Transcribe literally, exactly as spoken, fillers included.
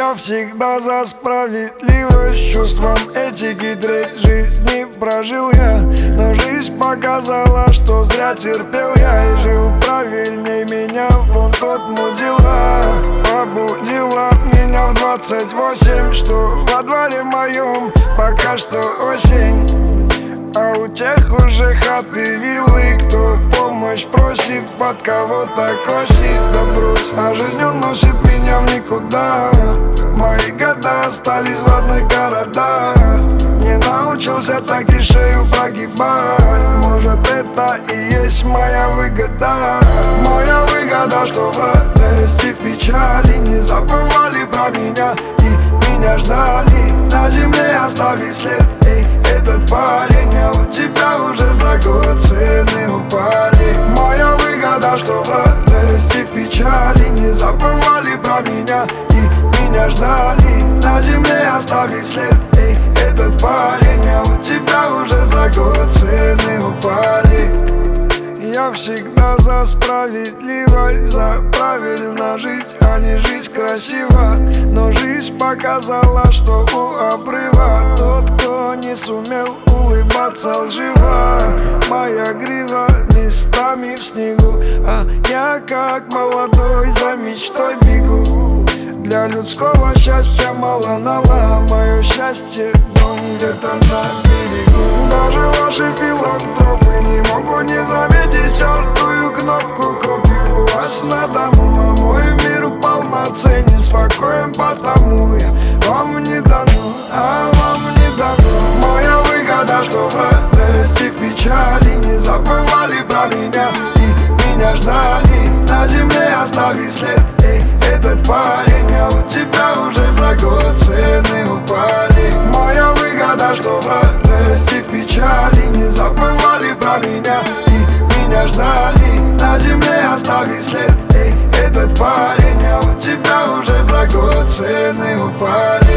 Я всегда за справедливость, чувством этики треть жизни прожил я. Но жизнь показала, что зря терпел я, и жил правильней меня вон тот мудила. Побудила меня в двадцать восемь, что во дворе моем пока что осень. А у тех уже хаты, виллы, кто помощь просит, под кого-то косит. Да брось, а жизнь уносит меня в никуда. Мои года остались в разных городах. Не научился так и шею прогибать. Может, это и есть моя выгода. Моя выгода, что в радости, в печали не забывали про меня и меня ждали. На земле оставить след, эй, этот парень, а у тебя уже за год цены упали. Моя выгода, что в радости, в печали не забывали про меня и меня ждали. На земле оставить след, эй, этот парень, а у тебя уже за год цены упали. Я всегда за справедливость, за правильно жить, а не жить красиво. Но жизнь показала, что у обрыва тот, кто не сумел улыбаться лживо. Моя грива местами в снегу, а я как молодой за мечтой бегу. Для людского счастья мало нала, мое счастье дом где-то на берегу. Даже ваши филантропы не могут не заметить чертую кнопку купил у вас на дому. А мой мир полноценен, спокоен, потому я вам не дано, а вам не дано. Моя выгода, что в радости, в печали не забывали про меня и меня ждали. На земле оставить след, эй, этот парень, а у тебя уже за год цены упали. Моя выгода, что в радости, в печали не забывали про меня и меня ждали. На земле оставить след, эй, этот парень, а у тебя уже за год цены упали.